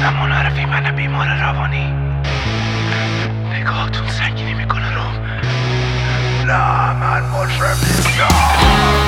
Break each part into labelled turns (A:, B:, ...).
A: زمان عرفی من بیمار روانی، نگاهتون سنگینی میکنه روم. نه من مجرم نیستم.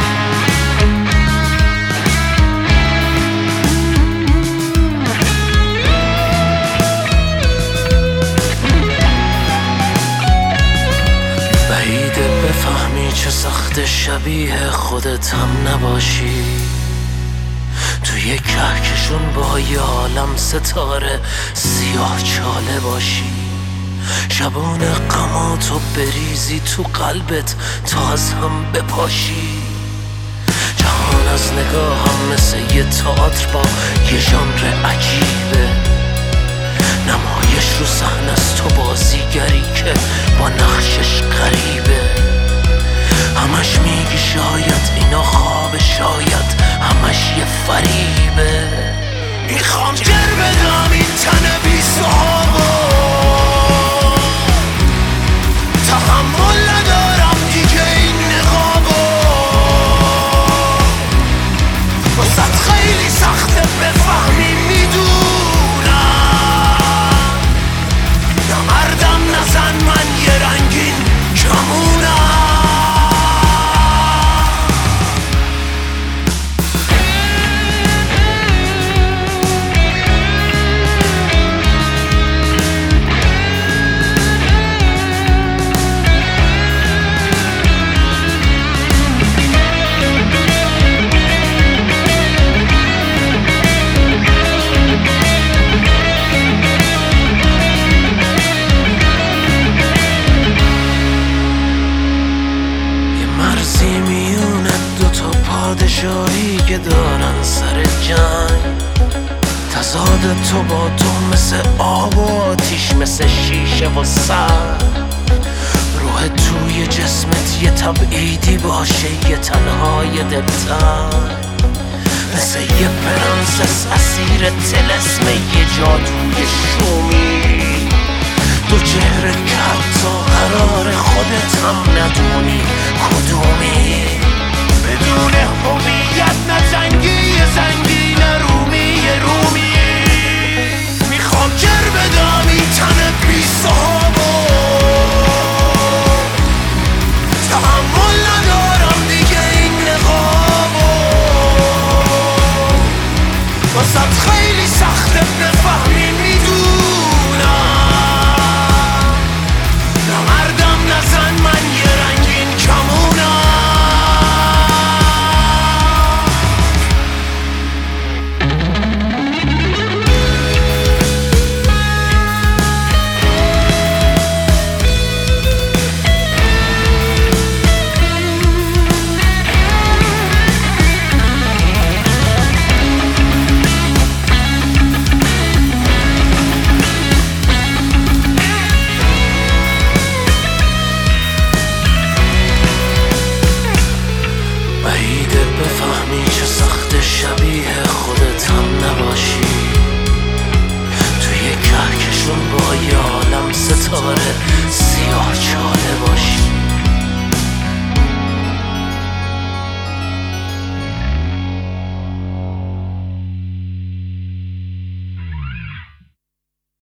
B: بعیده بفهمی چه سخت شبیه خودت هم نباشی، توی کهکشون با یه عالم ستاره سیاه چاله باشی، شبون غماتو بریزی تو قلبت تا از هم بپاشی. جهان از نگاه هم مثل یه تئاتر با یه ژانر عجیبه، نمایش رو صحنه است تو بازیگری که با نقشش غریبه. همش میگی شاید اینا خواب، شاید همش یه فریبه. میخوام جر بدم این تن بی صحابو، تحمل ندارم دیگه این نقابو. واسه خیلی سخته بفهمی میدونم، نمردم نزن من یه رنگین کمونم. پادشاهی که دارن سر جنگ، تضاد تو با تو مثل آب و آتیش، مثل شیشه و سر. روح توی جسمت یه تبعیدی باشه، یه تنهای دلتن، مثل یه پرنسس اسیر طلسم یه جادوی شومی. دو چهره که حتی قرار خودت هم ندونی کدومی. بدون هویت نه زنگی زنگی، نه رومی رومی. میخوام جر بدم این تن بی صحابو، تحمل ندارم دیگه این نقابو. واسه خیلی سخته بفهمی میدونم، نمردم نزن من یه رنگین کمونم. بفهمی چه سخت شبیه خودت هم نباشی، توی کهکشون با یه عالم ستاره سیاه چاله